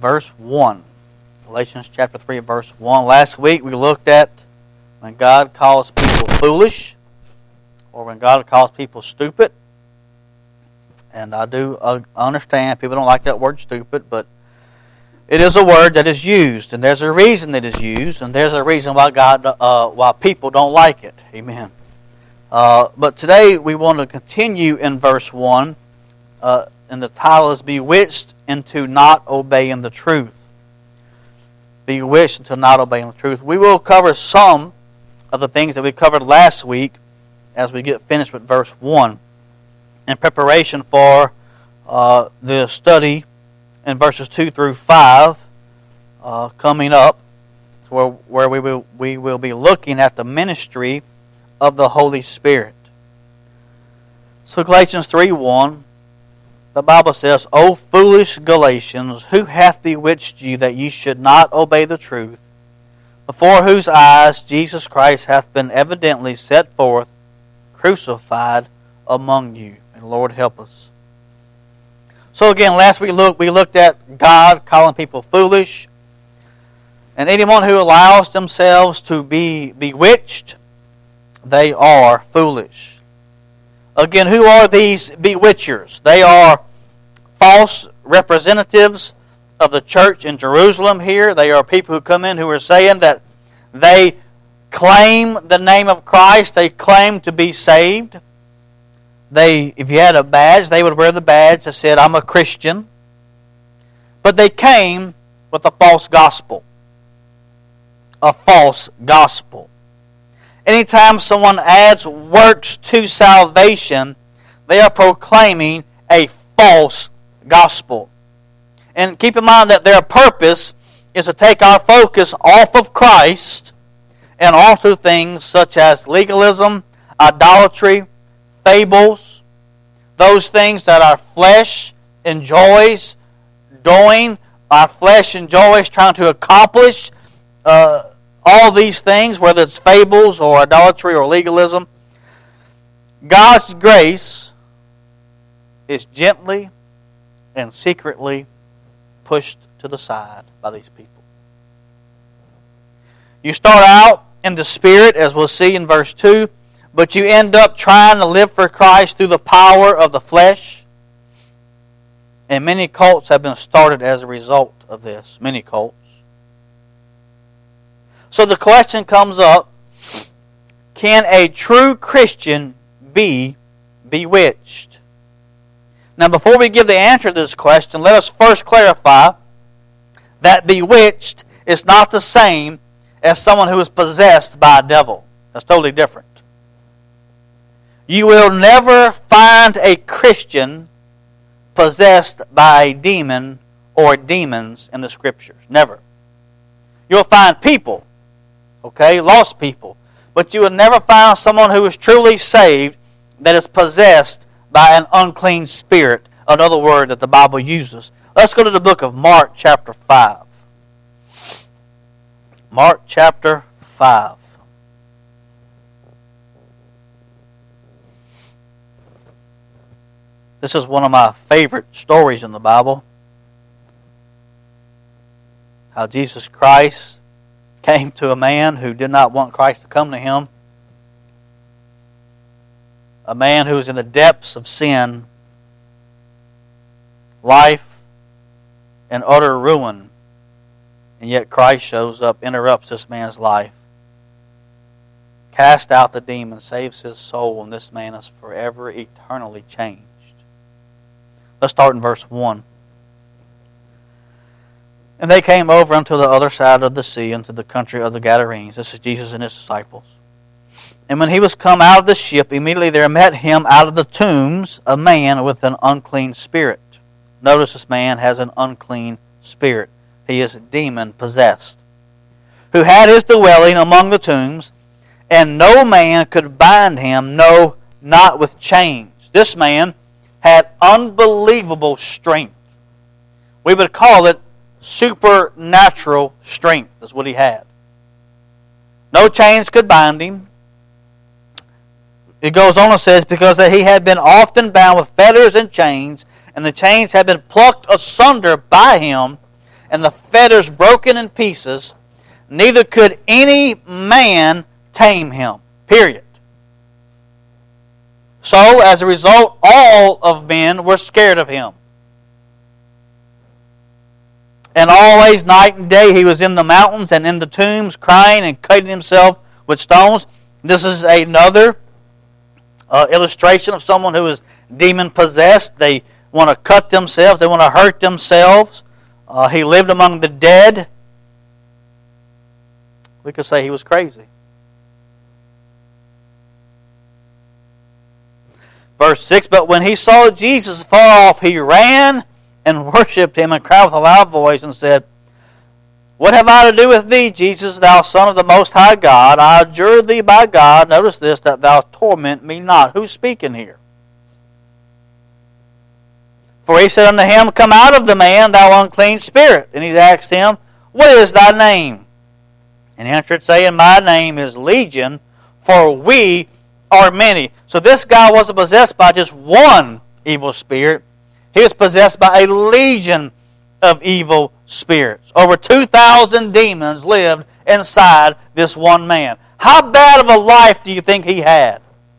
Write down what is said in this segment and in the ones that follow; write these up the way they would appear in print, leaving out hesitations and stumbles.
verse 1. Galatians chapter 3, verse 1. Last week we looked at when God calls people foolish, or when God calls people stupid. And I do understand people don't like that word stupid, but it is a word that is used, and there's a reason it is used, and there's a reason why why people don't like it. Amen. But today we want to continue in verse 1, and the title is Bewitched into Not Obeying the Truth. Bewitched into not obeying the truth. We will cover some of the things that we covered last week as we get finished with verse 1 in preparation for the study in verses 2 through 5 coming up, where we will be looking at the ministry of the Holy Spirit. So Galatians 3:1, the Bible says, O foolish Galatians, who hath bewitched you that ye should not obey the truth, before whose eyes Jesus Christ hath been evidently set forth, crucified among you. And Lord help us. So again, last week we looked at God calling people foolish, and anyone who allows themselves to be bewitched, they are foolish. Again, who are these bewitchers? They are false representatives of the church in Jerusalem here. They are people who come in who are saying that they claim the name of Christ. They claim to be saved. If you had a badge, they would wear the badge that said, I'm a Christian. But they came with a false gospel. A false gospel. Anytime someone adds works to salvation, they are proclaiming a false gospel. And keep in mind that their purpose is to take our focus off of Christ and onto things such as legalism, idolatry, fables, those things that our flesh enjoys doing, our flesh enjoys trying to accomplish, all these things, whether it's fables or idolatry or legalism. God's grace is gently and secretly pushed to the side by these people. You start out in the Spirit, as we'll see in verse 2, but you end up trying to live for Christ through the power of the flesh. And many cults have been started as a result of this. Many cults. So the question comes up, can a true Christian be bewitched? Now before we give the answer to this question, let us first clarify that bewitched is not the same as someone who is possessed by a devil. That's totally different. You will never find a Christian possessed by a demon or demons in the Scriptures. Never. You'll find people, lost people, but you will never find someone who is truly saved that is possessed by an unclean spirit, another word that the Bible uses. Let's go to the book of Mark chapter 5. Mark chapter 5. This is one of my favorite stories in the Bible. How Jesus Christ came to a man who did not want Christ to come to him. A man who was in the depths of sin, life, and utter ruin. And yet Christ shows up, interrupts this man's life, casts out the demon, saves his soul, and this man is forever, eternally changed. Let's start in verse 1. And they came over unto the other side of the sea, into the country of the Gadarenes. This is Jesus and his disciples. And when he was come out of the ship, immediately there met him out of the tombs a man with an unclean spirit. Notice this man has an unclean spirit. He is demon-possessed. Who had his dwelling among the tombs, and no man could bind him, no, not with chains. This man had unbelievable strength. We would call it supernatural strength, is what he had. No chains could bind him. It goes on and says, because that he had been often bound with fetters and chains, and the chains had been plucked asunder by him, and the fetters broken in pieces, neither could any man tame him. Period. So, as a result, all of men were scared of him. And always, night and day, he was in the mountains and in the tombs, crying and cutting himself with stones. This is another illustration of someone who is demon-possessed. They want to cut themselves. They want to hurt themselves. He lived among the dead. We could say he was crazy. Verse 6, but when he saw Jesus far off, he ran and worshipped him and cried with a loud voice and said, what have I to do with thee, Jesus, thou Son of the Most High God? I adjure thee by God, notice this, that thou torment me not. Who's speaking here? For he said unto him, come out of the man, thou unclean spirit. And he asked him, what is thy name? And he answered, saying, my name is Legion, for we are many. So this guy wasn't possessed by just one evil spirit. He was possessed by a legion of evil spirits. Over 2,000 demons lived inside this one man. How bad of a life do you think he had?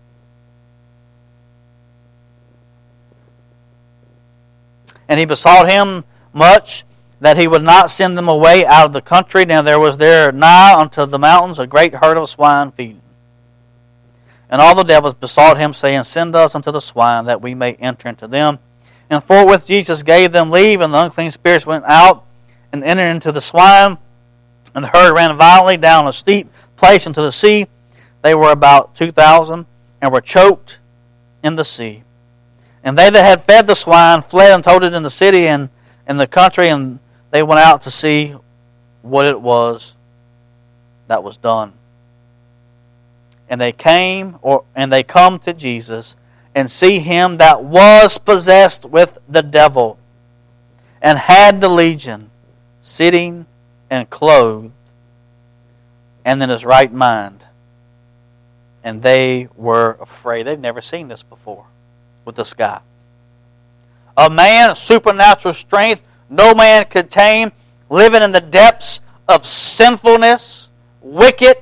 And he besought him much that he would not send them away out of the country. Now there was there nigh unto the mountains a great herd of swine feeding. And all the devils besought him, saying, send us unto the swine, that we may enter into them. And forthwith Jesus gave them leave, and the unclean spirits went out and entered into the swine. And the herd ran violently down a steep place into the sea. They were about 2,000, and were choked in the sea. And they that had fed the swine fled and told it in the city and in the country, and they went out to see what it was that was done. And they come to Jesus, and see him that was possessed with the devil, and had the legion, sitting and clothed, and in his right mind. And they were afraid. They've never seen this before with this guy. A man of supernatural strength, no man could tame, living in the depths of sinfulness, wicked,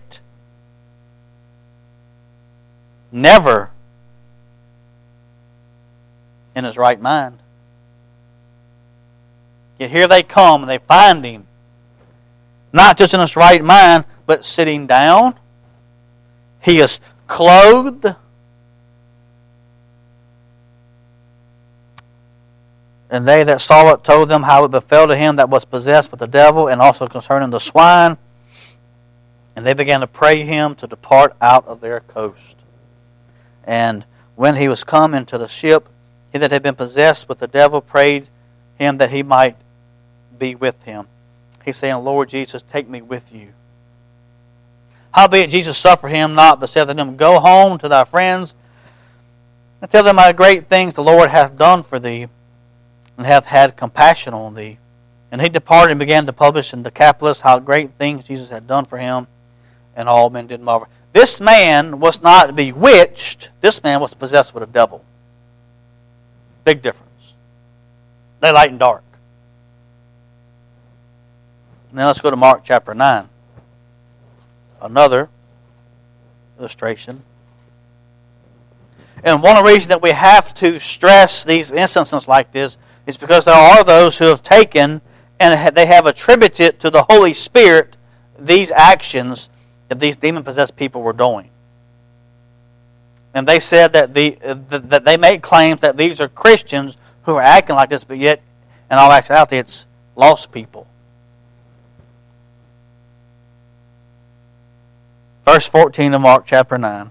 never in his right mind. Yet here they come and they find him, not just in his right mind, but sitting down. He is clothed. And they that saw it told them how it befell to him that was possessed with the devil, and also concerning the swine. And they began to pray him to depart out of their coast. And when he was come into the ship, he that had been possessed with the devil prayed him that he might be with him. He's saying, Lord Jesus, take me with you. Howbeit Jesus suffered him not, but said unto him, go home to thy friends, and tell them how great things the Lord hath done for thee, and hath had compassion on thee. And he departed and began to publish in Decapolis how great things Jesus had done for him, and all men did marvel. This man was not bewitched. This man was possessed with a devil. Big difference. They light and dark. Now let's go to Mark chapter 9. Another illustration. And one of the reasons that we have to stress these instances like this is because there are those who have taken and they have attributed to the Holy Spirit these actions that these demon-possessed people were doing. And they said that that they made claims that these are Christians who are acting like this, but yet, in all actuality, it's lost people. Verse 14 of Mark chapter 9.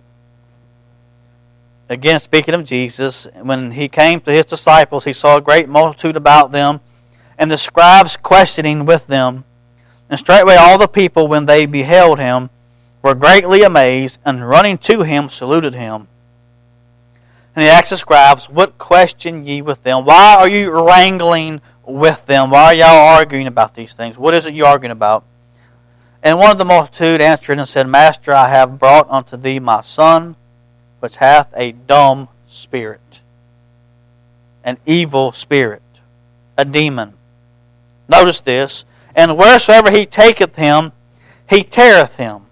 Again, speaking of Jesus, when he came to his disciples, he saw a great multitude about them, and the scribes questioning with them. And straightway all the people, when they beheld him, were greatly amazed, and running to him, saluted him. And he asked the scribes, what question ye with them? Why are you wrangling with them? Why are y'all arguing about these things? What is it you're arguing about? And one of the multitude answered and said, Master, I have brought unto thee my son, which hath a dumb spirit, an evil spirit, a demon. Notice this. And wheresoever he taketh him, he teareth him.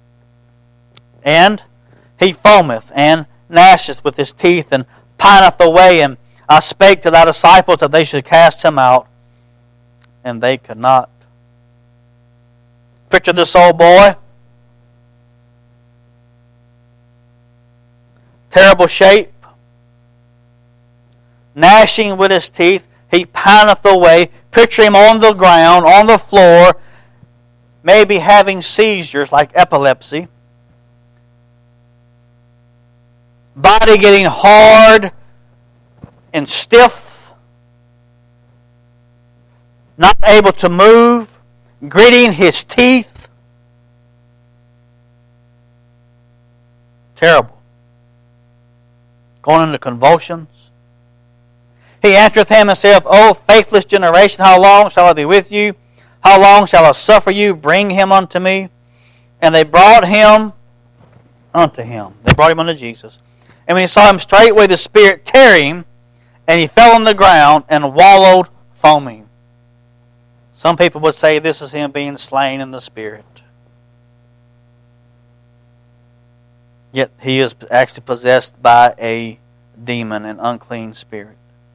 And he foameth and gnasheth with his teeth and pineth away. And I spake to thy disciples that they should cast him out, and they could not. Picture this old boy. Terrible shape. Gnashing with his teeth. He pineth away. Picture him on the ground, on the floor, maybe having seizures like epilepsy. Body getting hard and stiff. Not able to move. Gritting his teeth. Terrible. Going into convulsions. He answereth him and saith, O faithless generation, how long shall I be with you? How long shall I suffer you? Bring him unto me. And they brought him unto him. They brought him unto Jesus. And when he saw him, straightway the Spirit tear him, and he fell on the ground and wallowed foaming. Some people would say this is him being slain in the Spirit. Yet he is actually possessed by a demon, an unclean spirit.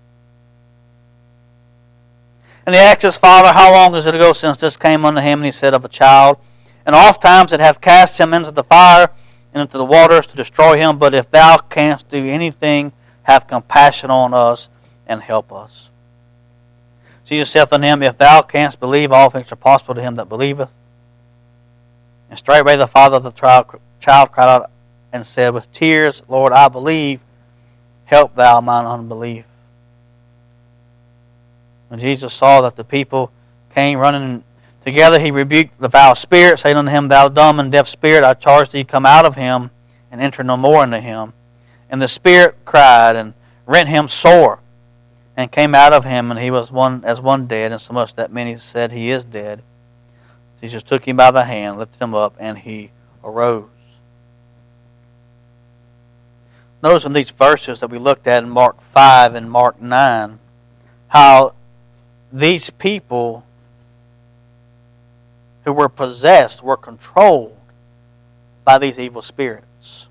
And he asked his father, how long is it ago since this came unto him? And he said, of a child. And oft times it hath cast him into the fire and into the waters to destroy him. But if thou canst do anything, have compassion on us and help us. Jesus saith unto him, if thou canst believe, all things are possible to him that believeth. And straightway the father of the child cried out and said with tears, Lord, I believe, help thou mine unbelief. When Jesus saw that the people came running together, he rebuked the foul spirit, saying unto him, thou dumb and deaf spirit, I charge thee, come out of him, and enter no more into him. And the spirit cried and rent him sore, and came out of him, and he was as one dead, insomuch that many said, he is dead. Jesus took him by the hand, lifted him up, and he arose. Notice in these verses that we looked at in Mark 5 and Mark 9, how these people who were possessed were controlled by these evil spirits.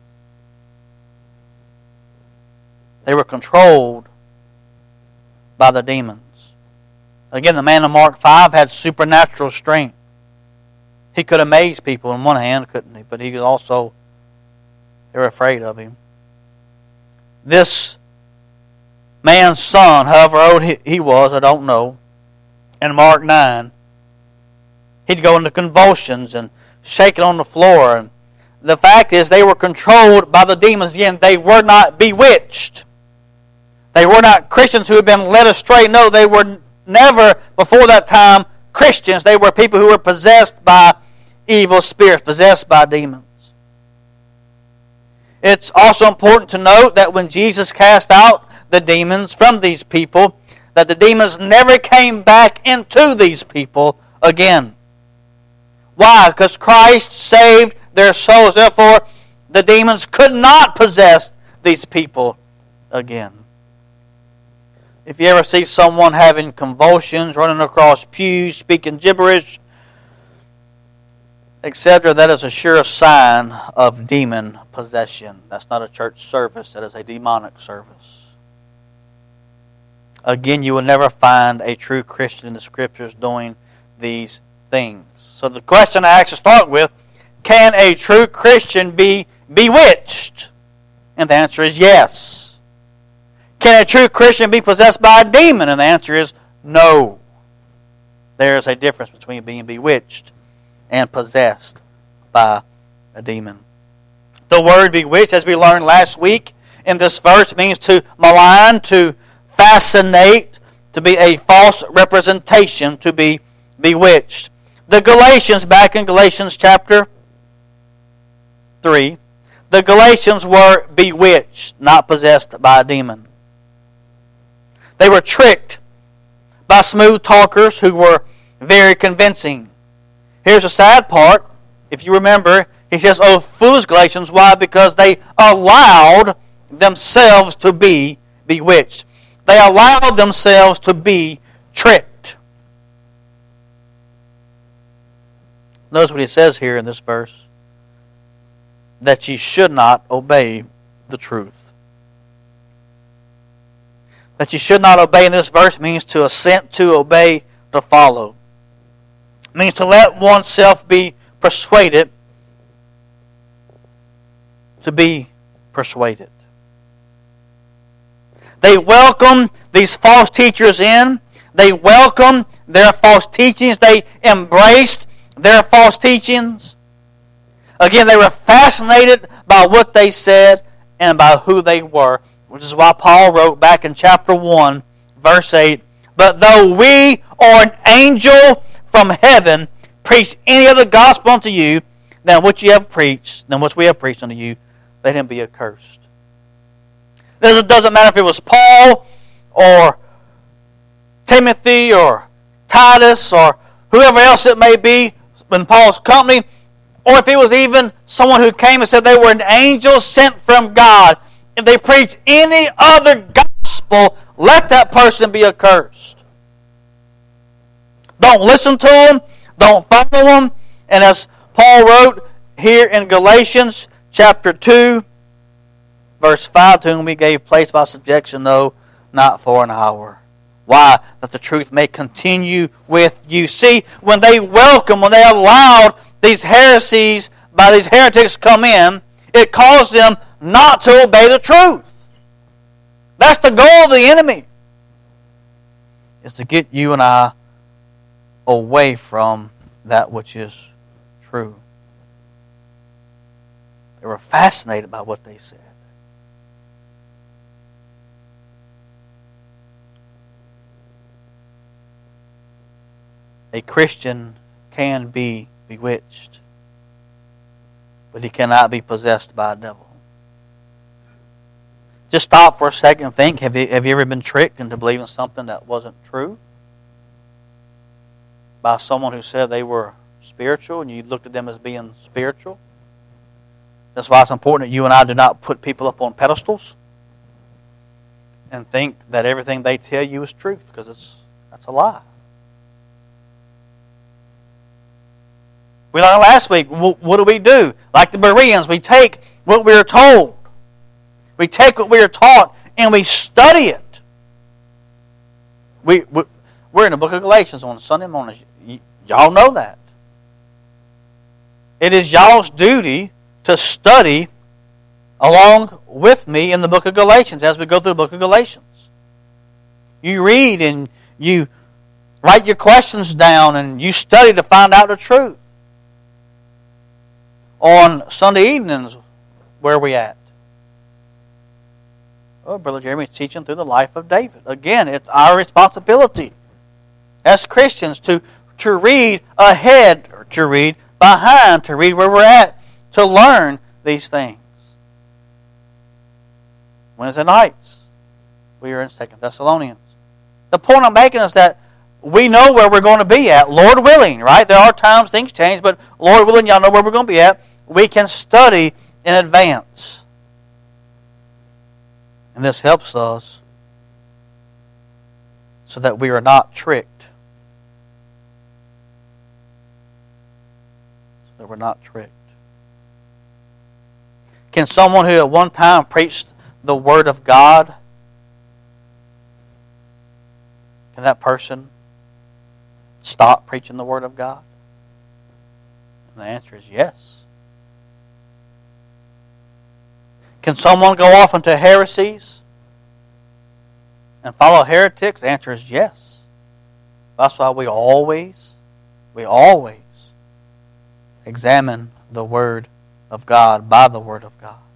They were controlled by the demons. Again, the man in Mark 5 had supernatural strength. He could amaze people in one hand, couldn't he? But he was also, they were afraid of him. This man's son, however old he was, I don't know, in Mark 9, he'd go into convulsions and shaking on the floor. And the fact is, they were controlled by the demons. Again, they were not bewitched. They were not Christians who had been led astray. No, they were never, before that time, Christians. They were people who were possessed by evil spirits, possessed by demons. It's also important to note that when Jesus cast out the demons from these people, that the demons never came back into these people again. Why? Because Christ saved their souls. Therefore, the demons could not possess these people again. If you ever see someone having convulsions, running across pews, speaking gibberish, etc., that is a sure sign of demon possession. That's not a church service. That is a demonic service. Again, you will never find a true Christian in the Scriptures doing these things. So the question I ask to start with, can a true Christian be bewitched? And the answer is yes. Can a true Christian be possessed by a demon? And the answer is no. There is a difference between being bewitched and possessed by a demon. The word bewitched, as we learned last week in this verse, means to malign, to fascinate, to be a false representation, to be bewitched. The Galatians, back in Galatians chapter 3, the Galatians were bewitched, not possessed by a demon. They were tricked by smooth talkers who were very convincing. Here's the sad part. If you remember, he says, "Oh, foolish Galatians." Why? Because they allowed themselves to be bewitched. They allowed themselves to be tricked. Notice what he says here in this verse. That ye should not obey the truth. That ye should not obey in this verse means to assent to, obey, to follow. It means to let oneself be persuaded, to be persuaded. They welcome these false teachers in. They welcome their false teachings. They embraced their false teachings. Again, they were fascinated by what they said and by who they were, which is why Paul wrote back in chapter 1, verse 8, "But though we or an angel from heaven preach any other gospel unto you than which we have preached unto you, let him be accursed." It doesn't matter if it was Paul or Timothy or Titus or whoever else it may be in Paul's company, or if it was even someone who came and said they were an angel sent from God. If they preach any other gospel, let that person be accursed. Don't listen to them. Don't follow them. And as Paul wrote here in Galatians chapter 2, verse 5, "To whom we gave place by subjection, though not for an hour." Why? That the truth may continue with you. See, when they allowed these heresies by these heretics come in, it caused them not to obey the truth. That's the goal of the enemy, is to get you and I away from that which is true. They were fascinated by what they said. A Christian can be bewitched, but he cannot be possessed by a devil. Just stop for a second and think, have you ever been tricked into believing something that wasn't true? By someone who said they were spiritual and you looked at them as being spiritual? That's why it's important that you and I do not put people up on pedestals and think that everything they tell you is truth, because that's a lie. We learned last week, what do? Like the Bereans, we take what we are told. We take what we are taught and we study it. We're in the book of Galatians on Sunday mornings. Y'all know that. It is y'all's duty to study along with me in the book of Galatians as we go through the book of Galatians. You read and you write your questions down and you study to find out the truth. On Sunday evenings, where are we at? Oh, Brother Jeremy's teaching through the life of David. Again, it's our responsibility as Christians to read ahead, or to read behind, to read where we're at, to learn these things. Wednesday nights, we are in 2 Thessalonians. The point I'm making is that we know where we're going to be at, Lord willing, right? There are times things change, but Lord willing, y'all know where we're going to be at. We can study in advance. And this helps us so that we are not tricked. So that we're not tricked. Can someone who at one time preached the Word of God, can that person stop preaching the Word of God? And the answer is yes. Can someone go off into heresies and follow heretics? The answer is yes. That's why we always examine the Word of God by the Word of God.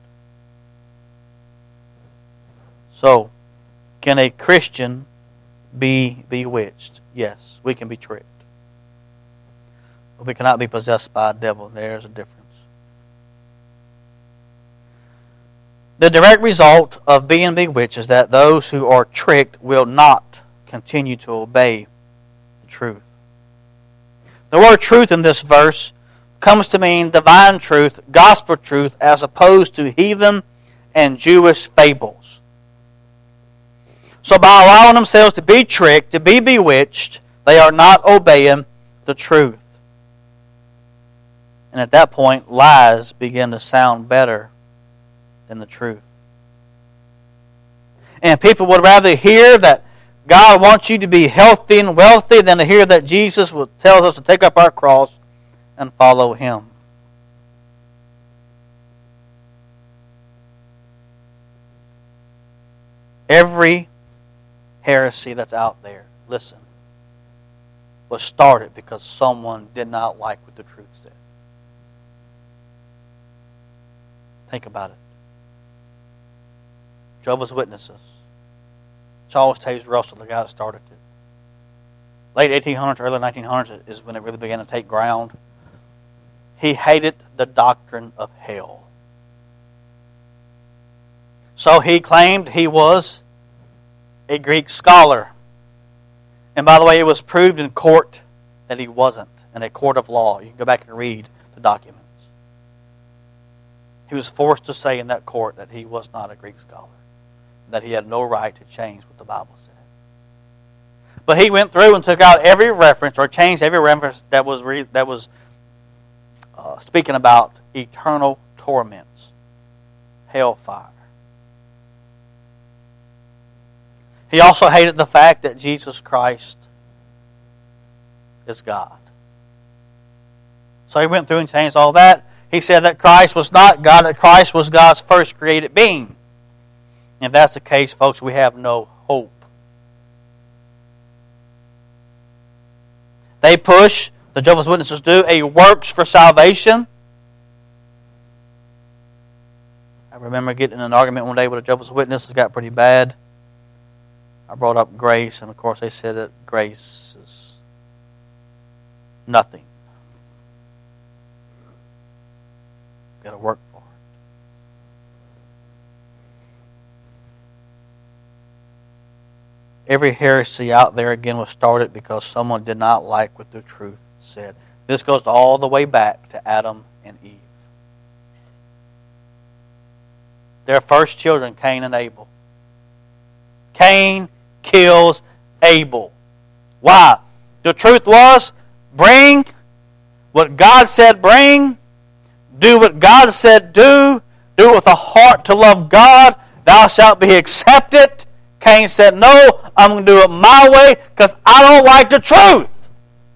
So, can a Christian be bewitched? Yes, we can be tricked. But we cannot be possessed by a devil. There's a difference. The direct result of being bewitched is that those who are tricked will not continue to obey the truth. The word truth in this verse comes to mean divine truth, gospel truth, as opposed to heathen and Jewish fables. So by allowing themselves to be tricked, to be bewitched, they are not obeying the truth. And at that point, lies begin to sound better than the truth. And people would rather hear that God wants you to be healthy and wealthy than to hear that Jesus tells us to take up our cross and follow Him. Every heresy that's out there, listen, was started because someone did not like what the truth said. Think about it. Jehovah's Witnesses. Charles Taze Russell, the guy that started it. Late 1800s, early 1900s is when it really began to take ground. He hated the doctrine of hell. So he claimed he was a Greek scholar. And by the way, it was proved in court that he wasn't, in a court of law. You can go back and read the documents. He was forced to say in that court that he was not a Greek scholar, that he had no right to change what the Bible said. But he went through and took out every reference, or changed every reference that was speaking about eternal torments, hellfire. He also hated the fact that Jesus Christ is God. So he went through and changed all that. He said that Christ was not God, that Christ was God's first created being. If that's the case, folks, we have no hope. They push, the Jehovah's Witnesses do, a works for salvation. I remember getting in an argument one day with a Jehovah's Witness. It got pretty bad. I brought up grace, and of course they said that grace is nothing. You've got to work for it. Every heresy out there, again, was started because someone did not like what the truth said. This goes all the way back to Adam and Eve. Their first children, Cain and Abel. Cain kills Abel. Why? The truth was, bring what God said bring, do what God said do it with a heart to love God, thou shalt be accepted. Cain said, no, I'm going to do it my way because I don't like the truth.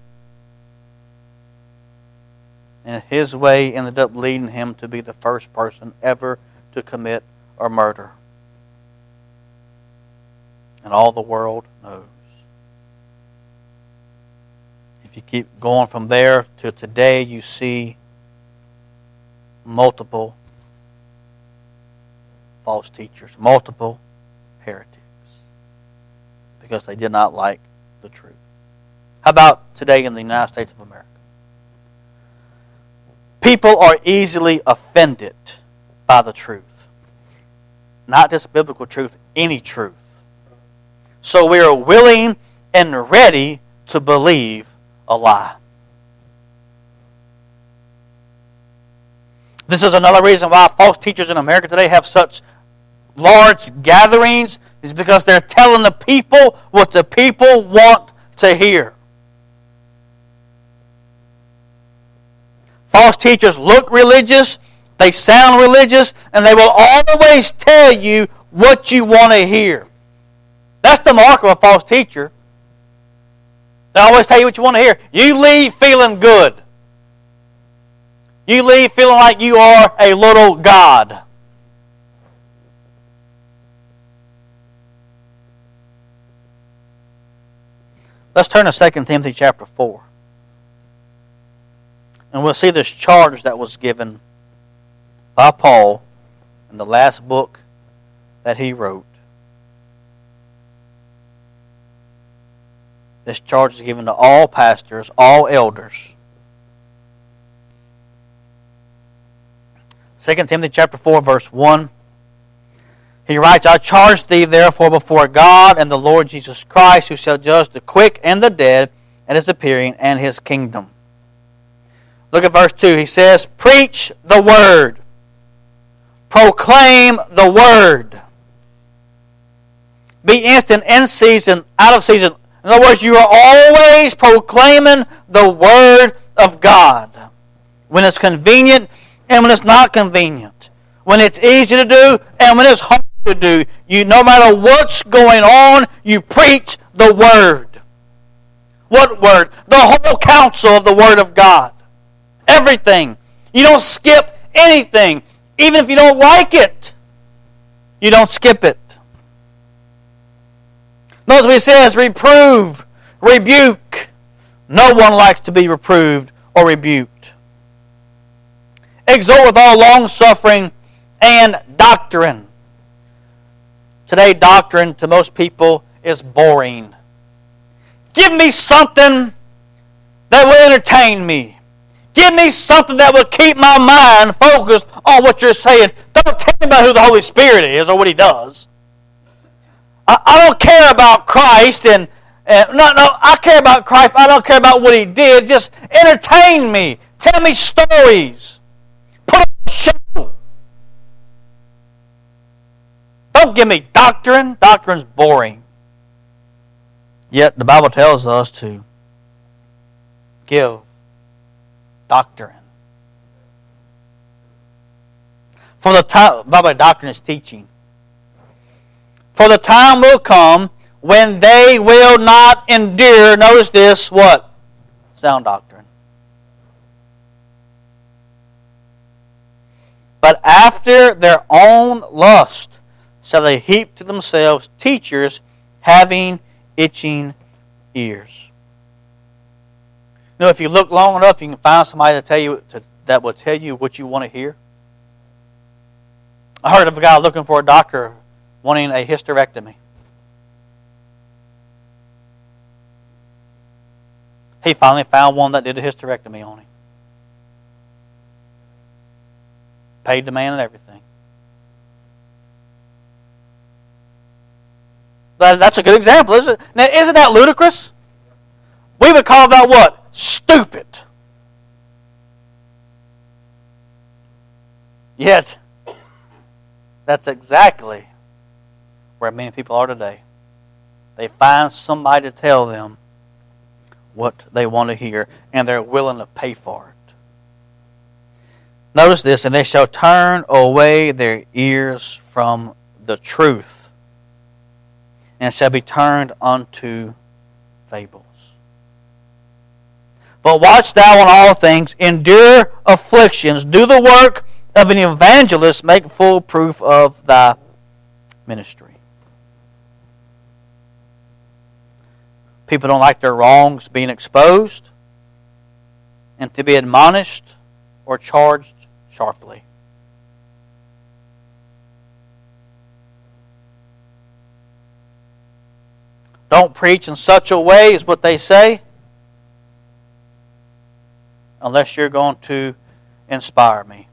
And his way ended up leading him to be the first person ever to commit a murder. And all the world knows. If you keep going from there to today, you see multiple false teachers, multiple heretics, because they did not like the truth. How about today in the United States of America? People are easily offended by the truth. Not just biblical truth, any truth. So we are willing and ready to believe a lie. This is another reason why false teachers in America today have such large gatherings, is because they're telling the people what the people want to hear. False teachers look religious, they sound religious, and they will always tell you what you want to hear. That's the mark of a false teacher. They always tell you what you want to hear. You leave feeling good. You leave feeling like you are a little God. Let's turn to 2 Timothy chapter 4. And we'll see this charge that was given by Paul in the last book that he wrote. This charge is given to all pastors, all elders. 2 Timothy chapter 4, verse 1. He writes, I charge thee therefore before God and the Lord Jesus Christ, who shall judge the quick and the dead at his appearing and his kingdom. Look at verse 2. He says, preach the word. Proclaim the word. Be instant, in season, out of season. In other words, you are always proclaiming the word of God. when it's convenient and when it's not convenient, when it's easy to do and when it's hard to do. No matter what's going on, you preach the Word. What Word? The whole counsel of the Word of God. Everything. You don't skip anything. Even if you don't like it, you don't skip it. Notice what he says, reprove, rebuke. No one likes to be reproved or rebuked. Exhort with all long-suffering and doctrine. Today, doctrine to most people is boring. Give me something that will entertain me. Give me something that will keep my mind focused on what you're saying. Don't tell me about who the Holy Spirit is or what He does. I don't care about Christ I care about Christ. I don't care about what He did. Just entertain me. Tell me stories. Put on a show. Don't give me doctrine. Doctrine's boring. Yet the Bible tells us to give doctrine. For the time, by the way, doctrine is teaching. For the time will come when they will not endure, notice this, what? Sound doctrine. But after their own lust shall they heap to themselves teachers having itching ears. You know, if you look long enough, you can find somebody that will tell you what you want to hear. I heard of a guy looking for a doctor wanting a hysterectomy. He finally found one that did a hysterectomy on him. Paid the man and everything. But that's a good example, isn't it? Now, isn't that ludicrous? We would call that what? Stupid. Yet, that's exactly where many people are today. They find somebody to tell them what they want to hear, and they're willing to pay for it. Notice this, and they shall turn away their ears from the truth, and shall be turned unto fables. But watch thou in all things, endure afflictions, do the work of an evangelist, make full proof of thy ministry. People don't like their wrongs being exposed and to be admonished or charged sharply. Don't preach in such a way, is what they say, unless you're going to inspire me.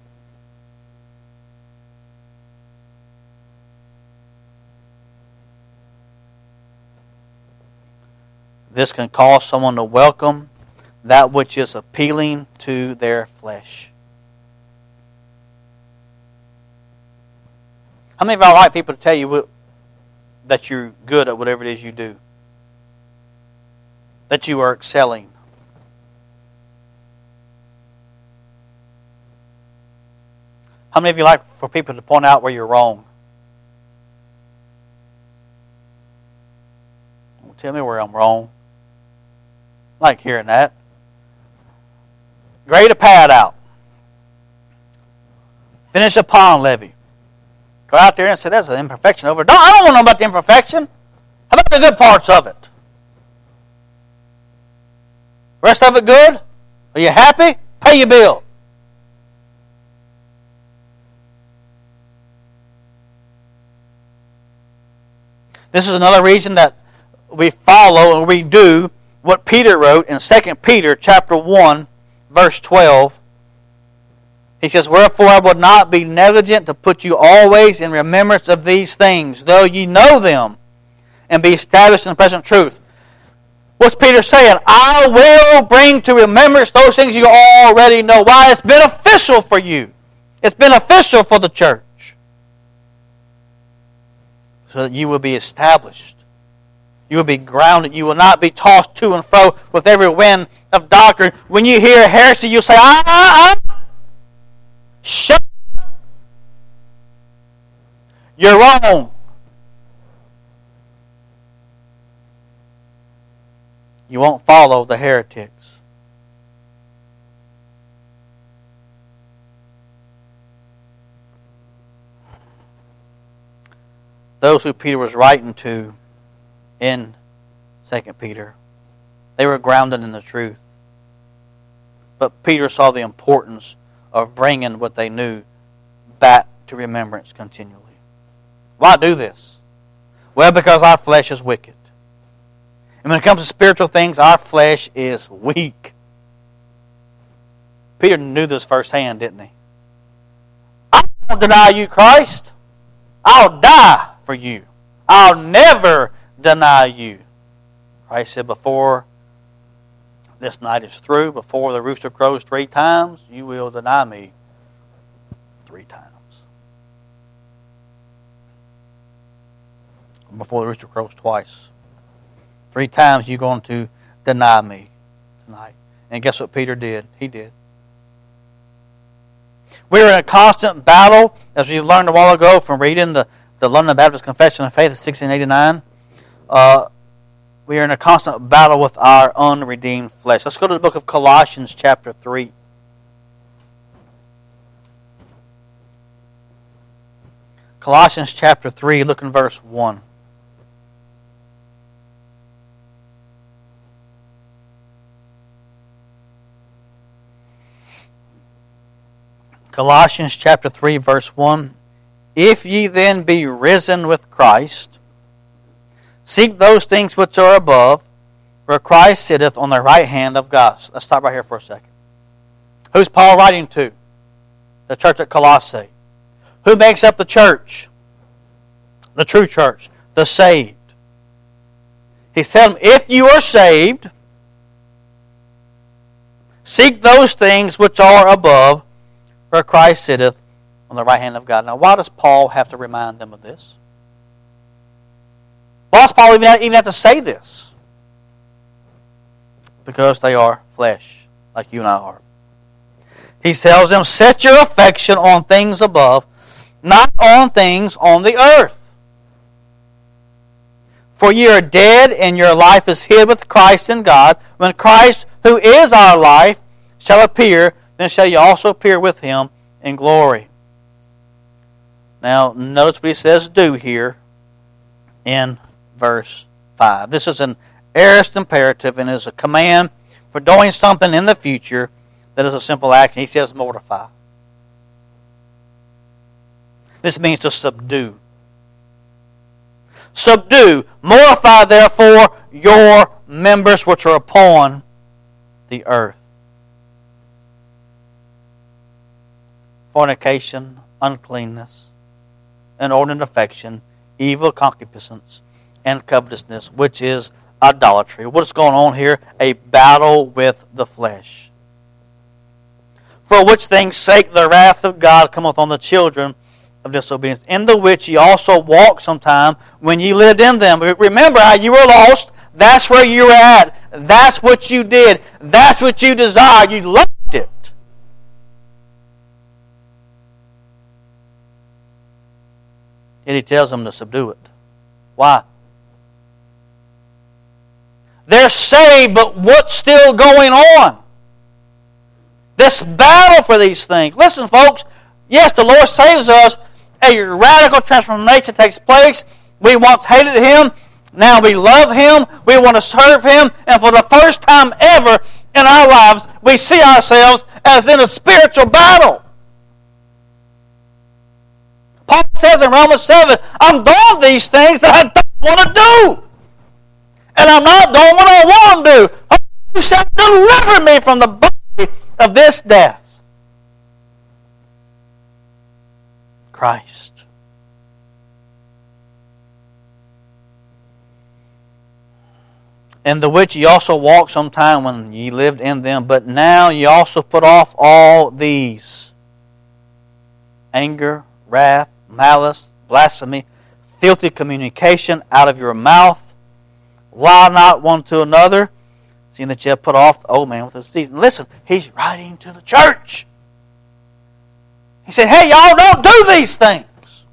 This can cause someone to welcome that which is appealing to their flesh. How many of y'all like people to tell you that you're good at whatever it is you do? That you are excelling? How many of you like for people to point out where you're wrong? Well, tell me where I'm wrong. I like hearing that. Grade a pad out. Finish a pond levee. Go out there and say, that's an imperfection over there. No, I don't want to know about the imperfection. How about the good parts of it? Rest of it good? Are you happy? Pay your bill. This is another reason that we follow and we do what Peter wrote in 2 Peter chapter 1, verse 12. He says, wherefore I will not be negligent to put you always in remembrance of these things, though ye know them, and be established in the present truth. What's Peter saying? I will bring to remembrance those things you already know. Why? It's beneficial for you. It's beneficial for the church. So that you will be established. You will be grounded. You will not be tossed to and fro with every wind of doctrine. When you hear heresy, you'll say, shut up. You're wrong. You won't follow the heretics. Those who Peter was writing to in 2 Peter, they were grounded in the truth. But Peter saw the importance of bringing what they knew back to remembrance continually. Why do this? Well, because our flesh is wicked. And when it comes to spiritual things, our flesh is weak. Peter knew this firsthand, didn't he? I won't deny you, Christ. I'll die for you. I'll never deny you. Christ said, before this night is through, before the rooster crows 3 times, you will deny me 3 times. Before the rooster crows twice. 3 times you're going to deny me tonight. And guess what Peter did? He did. We're in a constant battle, as we learned a while ago from reading the London Baptist Confession of Faith of 1689. We are in a constant battle with our unredeemed flesh. Let's go to the book of Colossians chapter 3. Colossians chapter 3, look in verse 1. Colossians chapter 3, verse 1. If ye then be risen with Christ, seek those things which are above, where Christ sitteth on the right hand of God. Let's stop right here for a second. Who's Paul writing to? The church at Colossae. Who makes up the church? The true church. The saved. He's telling them, if you are saved, seek those things which are above, where Christ sitteth on the right hand of God. Now, why does Paul have to remind them of this? Why does Paul even have to say this? Because they are flesh, like you and I are. He tells them, set your affection on things above, not on things on the earth. For ye are dead, and your life is hid with Christ in God. When Christ, who is our life, shall appear, then shall ye also appear with him in glory. Now, notice what he says do here in verse 5. This is an aorist imperative and is a command for doing something in the future that is a simple action. He says mortify. This means to subdue. Subdue. Mortify, therefore, your members which are upon the earth. Fornication, uncleanness, inordinate affection, evil concupiscence, and covetousness, which is idolatry. What's going on here? A battle with the flesh. For which things sake the wrath of God cometh on the children of disobedience, in the which ye also walked sometime when ye lived in them. Remember how you were lost. That's where you were at. That's what you did. That's what you desired. You loved it. Yet he tells them to subdue it. Why? They're saved, but what's still going on? This battle for these things. Listen, folks. Yes, the Lord saves us. A radical transformation takes place. We once hated Him. Now we love Him. We want to serve Him. And for the first time ever in our lives, we see ourselves as in a spiritual battle. Paul says in Romans 7, I'm doing these things that I don't want to do. And I'm not doing what I want to do. You shall deliver me from the body of this death. Christ. In the which ye also walked sometime when ye lived in them, but now ye also put off all these: anger, wrath, malice, blasphemy, filthy communication out of your mouth. Lie not one to another, seeing that you have put off the old man with his deeds. And listen, he's writing to the church. He said, hey, y'all, don't do these things.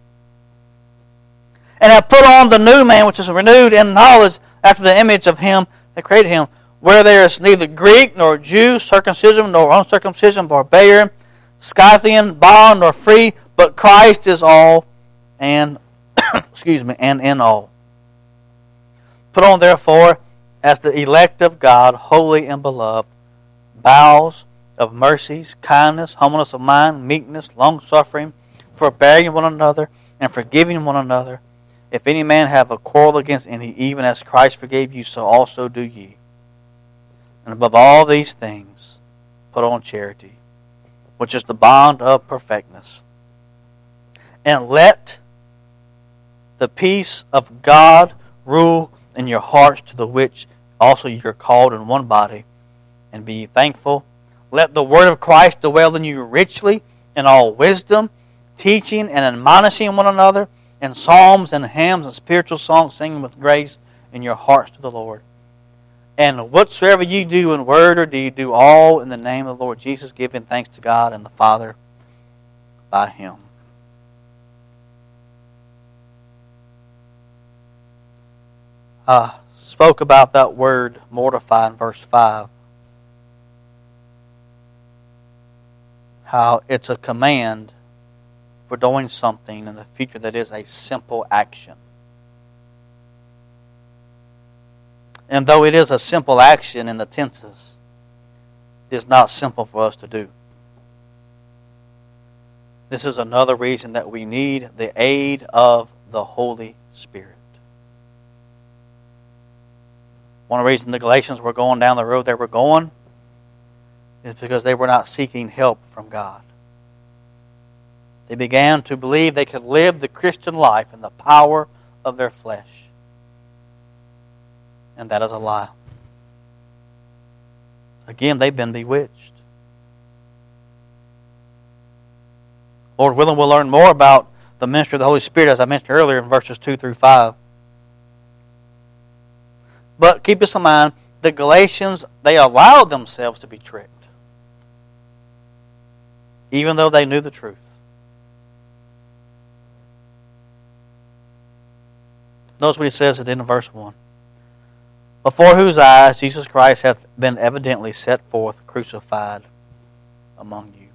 And have put on the new man, which is renewed in knowledge after the image of him that created him, where there is neither Greek nor Jew, circumcision nor uncircumcision, barbarian, Scythian, bond nor free, but Christ is all and and in all. Put on therefore, as the elect of God, holy and beloved, bowels of mercies, kindness, humbleness of mind, meekness, long-suffering, forbearing one another, and forgiving one another. If any man have a quarrel against any, even as Christ forgave you, so also do ye. And above all these things, put on charity, which is the bond of perfectness. And let the peace of God rule in your hearts, to the which also you are called in one body, and be thankful. Let the word of Christ dwell in you richly in all wisdom, teaching and admonishing one another in psalms and hymns and spiritual songs, singing with grace in your hearts to the Lord. And whatsoever you do in word or deed, do all in the name of the Lord Jesus, giving thanks to God and the Father by Him. I spoke about that word mortify in verse 5. How it's a command for doing something in the future that is a simple action. And though it is a simple action in the tenses, it is not simple for us to do. This is another reason that we need the aid of the Holy Spirit. One of the reasons the Galatians were going down the road they were going is because they were not seeking help from God. They began to believe they could live the Christian life in the power of their flesh. And that is a lie. Again, they've been bewitched. Lord willing, we'll learn more about the ministry of the Holy Spirit, as I mentioned earlier, in verses 2 through 5. But keep this in mind, the Galatians, they allowed themselves to be tricked, even though they knew the truth. Notice what he says at the end of verse 1. Before whose eyes Jesus Christ hath been evidently set forth, crucified among you.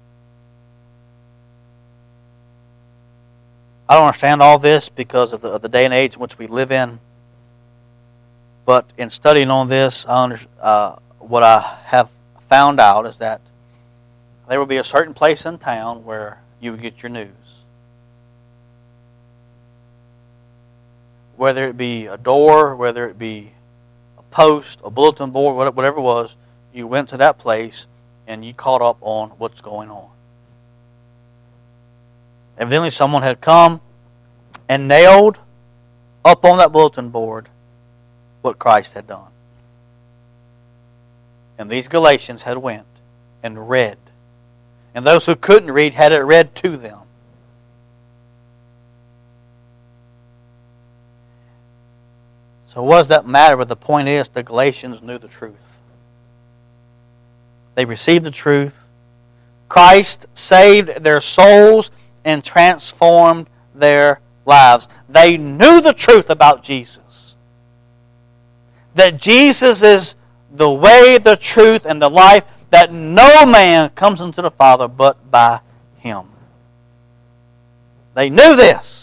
I don't understand all this because of the day and age in which we live in. But in studying on this, what I have found out is that there will be a certain place in town where you would get your news. Whether it be a door, whether it be a post, a bulletin board, whatever it was, you went to that place and you caught up on what's going on. Evidently someone had come and nailed up on that bulletin board what Christ had done. And these Galatians had went and read. And those who couldn't read had it read to them. So what does that matter? But the point is, the Galatians knew the truth. They received the truth. Christ saved their souls and transformed their lives. They knew the truth about Jesus. That Jesus is the way, the truth, and the life, that no man comes into the Father but by Him. They knew this.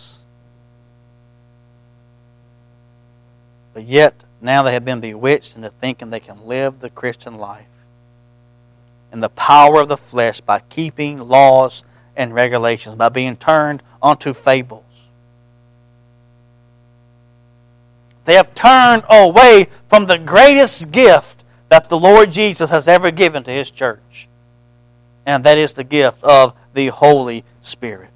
But yet, now they have been bewitched into thinking they can live the Christian life in the power of the flesh by keeping laws and regulations, by being turned onto fables. They have turned away from the greatest gift that the Lord Jesus has ever given to His church. And that is the gift of the Holy Spirit.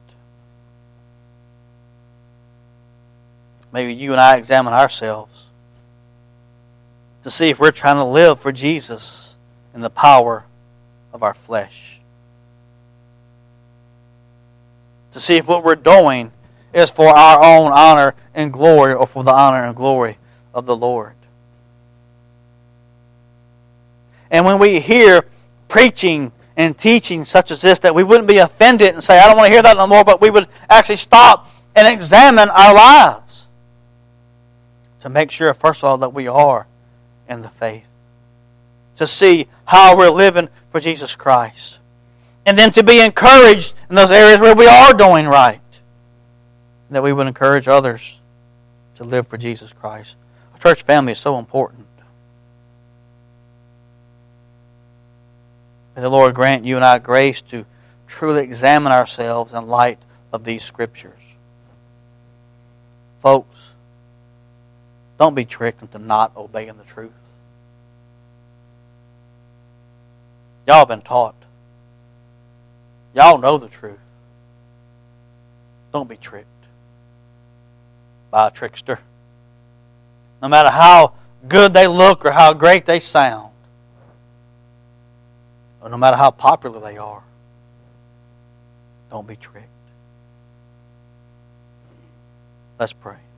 Maybe you and I examine ourselves to see if we're trying to live for Jesus in the power of our flesh. To see if what we're doing is for our own honor and glory or for the honor and glory of the Lord. And when we hear preaching and teaching such as this, that we wouldn't be offended and say, I don't want to hear that no more, but we would actually stop and examine our lives to make sure, first of all, that we are in the faith. To see how we're living for Jesus Christ. And then to be encouraged in those areas where we are doing right. That we would encourage others to live for Jesus Christ. A church family is so important. May the Lord grant you and I grace to truly examine ourselves in light of these Scriptures. Folks, don't be tricked into not obeying the truth. Y'all have been taught. Y'all know the truth. Don't be tricked by a trickster. No matter how good they look or how great they sound, or no matter how popular they are, don't be tricked. Let's pray.